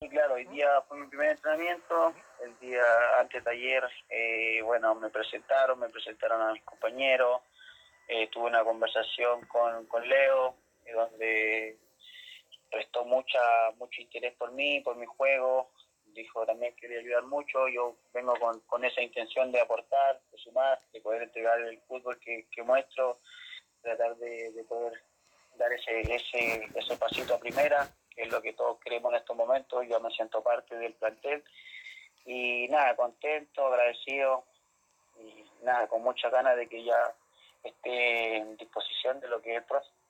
Sí, claro, hoy día fue mi primer entrenamiento, el día antes de ayer, bueno, me presentaron a mis compañeros, tuve una conversación con Leo, donde prestó mucho interés por mí, por mi juego, dijo también que quería ayudar mucho, yo vengo con esa intención de aportar, de sumar, de poder entregar el fútbol que muestro, tratar de poder dar ese pasito a primera, que es lo que todos queremos en estos momentos. Yo me siento parte del plantel y nada, contento, agradecido y nada, con muchas ganas de que ya esté en disposición de lo que es el próximo.